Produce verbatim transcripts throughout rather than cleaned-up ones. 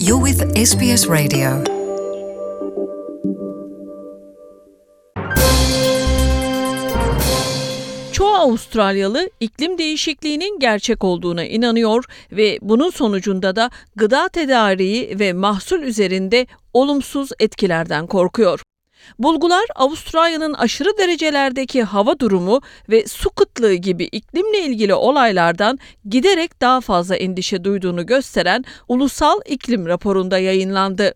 You're with S B S Radio. Çoğu Avustralyalı iklim değişikliğinin gerçek olduğuna inanıyor ve bunun sonucunda da gıda tedariği ve mahsul üzerinde olumsuz etkilerden korkuyor. Bulgular Avustralya'nın aşırı derecelerdeki hava durumu ve su kıtlığı gibi iklimle ilgili olaylardan giderek daha fazla endişe duyduğunu gösteren ulusal iklim raporunda yayınlandı.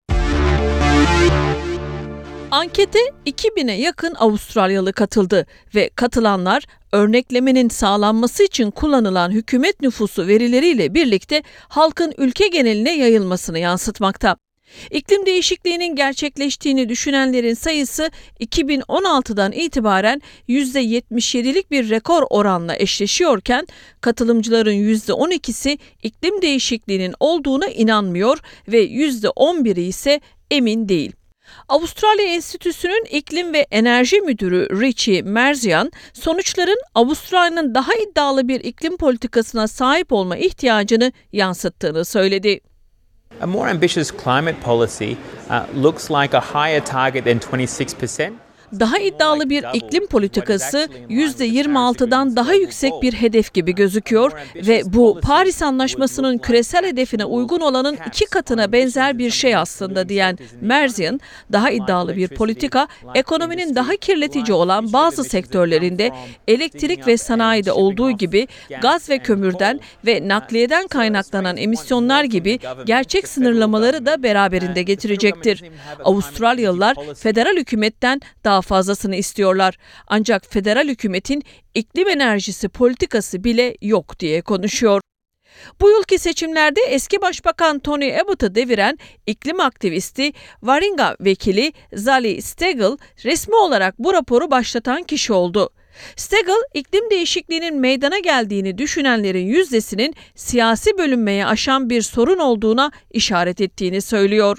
Ankete iki bine yakın Avustralyalı katıldı ve katılanlar örneklemenin sağlanması için kullanılan hükümet nüfusu verileriyle birlikte halkın ülke geneline yayılmasını yansıtmakta. İklim değişikliğinin gerçekleştiğini düşünenlerin sayısı iki bin on altıdan itibaren yüzde yetmiş yedilik bir rekor oranla eşleşiyorken katılımcıların yüzde on ikisi iklim değişikliğinin olduğuna inanmıyor ve yüzde on biri ise emin değil. Avustralya Enstitüsü'nün iklim ve enerji müdürü Richie Marzian, sonuçların Avustralya'nın daha iddialı bir iklim politikasına sahip olma ihtiyacını yansıttığını söyledi. A more ambitious climate policy uh, looks like a higher target than twenty-six percent. Daha iddialı bir iklim politikası yüzde yirmi altıdan daha yüksek bir hedef gibi gözüküyor ve bu Paris Anlaşması'nın küresel hedefine uygun olanın iki katına benzer bir şey aslında diyen Marzian, daha iddialı bir politika ekonominin daha kirletici olan bazı sektörlerinde elektrik ve sanayide olduğu gibi gaz ve kömürden ve nakliyeden kaynaklanan emisyonlar gibi gerçek sınırlamaları da beraberinde getirecektir. Avustralyalılar federal hükümetten daha fazlasını istiyorlar. Ancak federal hükümetin iklim enerjisi politikası bile yok diye konuşuyor. Bu yılki seçimlerde eski Başbakan Tony Abbott'ı deviren iklim aktivisti Warringah vekili Zali Steggall resmi olarak bu raporu başlatan kişi oldu. Steggall, iklim değişikliğinin meydana geldiğini düşünenlerin yüzdesinin siyasi bölünmeye aşan bir sorun olduğuna işaret ettiğini söylüyor.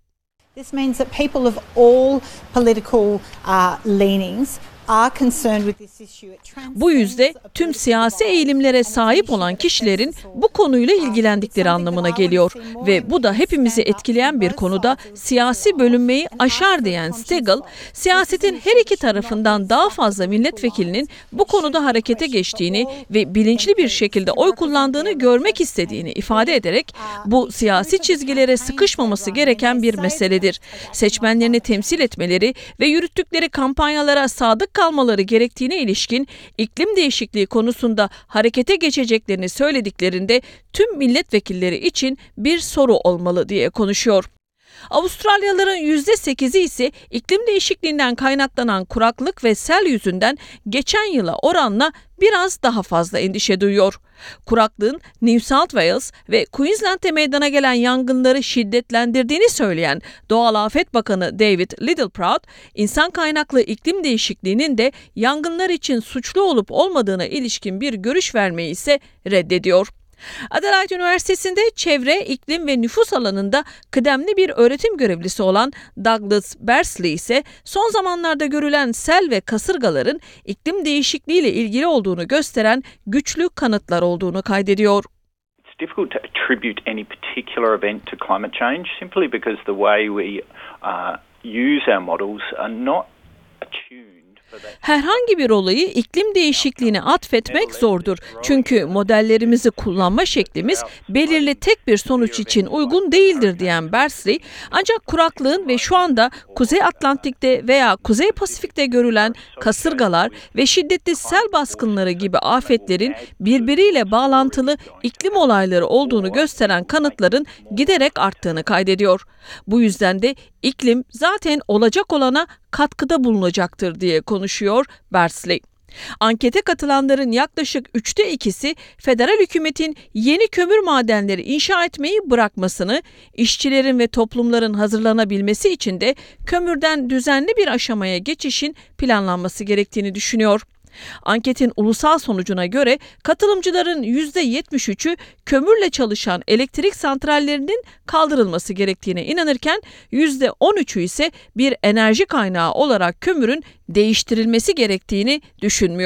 This means that people of all political uh, leanings are concerned with this issue. Bu yüzde tüm siyasi eğilimlere sahip olan kişilerin bu konuyla ilgilendikleri anlamına geliyor ve bu da hepimizi etkileyen bir konuda siyasi bölünmeyi aşar diyen Steggall, siyasetin her iki tarafından daha fazla milletvekilinin bu konuda harekete geçtiğini ve bilinçli bir şekilde oy kullandığını görmek istediğini ifade ederek bu siyasi çizgilere sıkışmaması gereken bir meseledir. Seçmenlerini temsil etmeleri ve yürüttükleri kampanyalara sadık kalmaları gerektiğine ilişkin iklim değişikliği konusunda harekete geçeceklerini söylediklerinde tüm milletvekilleri için bir soru olmalı diye konuşuyor. Avustralyalıların yüzde sekizi ise iklim değişikliğinden kaynaklanan kuraklık ve sel yüzünden geçen yıla oranla biraz daha fazla endişe duyuyor. Kuraklığın New South Wales ve Queensland'te meydana gelen yangınları şiddetlendirdiğini söyleyen Doğal Afet Bakanı David Littleproud, insan kaynaklı iklim değişikliğinin de yangınlar için suçlu olup olmadığına ilişkin bir görüş vermeyi ise reddediyor. Adelaide Üniversitesi'nde çevre, iklim ve nüfus alanında kıdemli bir öğretim görevlisi olan Douglas Bersley ise son zamanlarda görülen sel ve kasırgaların iklim değişikliği ile ilgili olduğunu gösteren güçlü kanıtlar olduğunu kaydediyor. It's difficult to attribute any particular event to climate change simply because the way we uh, use our models are not attuned. Herhangi bir olayı iklim değişikliğine atfetmek zordur. Çünkü modellerimizi kullanma şeklimiz belirli tek bir sonuç için uygun değildir diyen Bersley, ancak kuraklığın ve şu anda Kuzey Atlantik'te veya Kuzey Pasifik'te görülen kasırgalar ve şiddetli sel baskınları gibi afetlerin birbiriyle bağlantılı iklim olayları olduğunu gösteren kanıtların giderek arttığını kaydediyor. Bu yüzden de iklim zaten olacak olana katkıda bulunacaktır diye konuşuyor Bersley. Ankete katılanların yaklaşık üçte ikisi federal hükümetin yeni kömür madenleri inşa etmeyi bırakmasını, işçilerin ve toplumların hazırlanabilmesi için de kömürden düzenli bir aşamaya geçişin planlanması gerektiğini düşünüyor. Anketin ulusal sonucuna göre katılımcıların yüzde yetmiş üçü kömürle çalışan elektrik santrallerinin kaldırılması gerektiğine inanırken yüzde on üçü ise bir enerji kaynağı olarak kömürün değiştirilmesi gerektiğini düşünmüyor.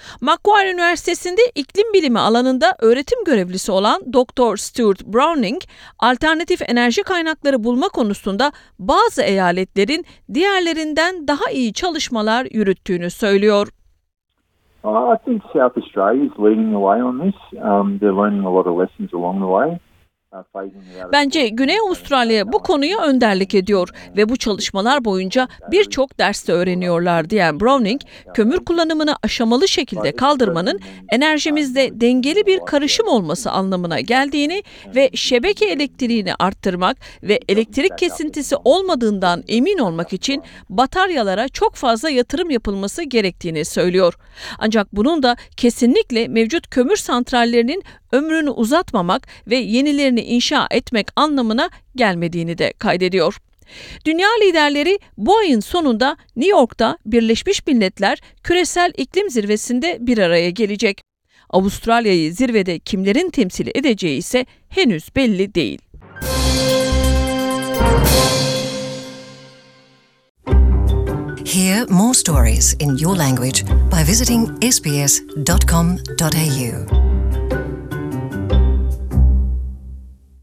Macquarie Üniversitesi'nde iklim bilimi alanında öğretim görevlisi olan Doktor Stuart Browning, alternatif enerji kaynakları bulma konusunda bazı eyaletlerin diğerlerinden daha iyi çalışmalar yürüttüğünü söylüyor. I think South Australia is leading the way on this. Um, they're learning a lot of lessons along the way. Bence Güney Avustralya bu konuya önderlik ediyor ve bu çalışmalar boyunca birçok derste öğreniyorlar diyen Browning, kömür kullanımını aşamalı şekilde kaldırmanın enerjimizde dengeli bir karışım olması anlamına geldiğini ve şebeke elektriğini arttırmak ve elektrik kesintisi olmadığından emin olmak için bataryalara çok fazla yatırım yapılması gerektiğini söylüyor. Ancak bunun da kesinlikle mevcut kömür santrallerinin ömrünü uzatmamak ve yenilerini inşa etmek anlamına gelmediğini de kaydediyor. Dünya liderleri bu ayın sonunda New York'ta Birleşmiş Milletler Küresel İklim Zirvesi'nde bir araya gelecek. Avustralya'yı zirvede kimlerin temsil edeceği ise henüz belli değil. Hear more stories in your language by visiting s b s dot com dot a u.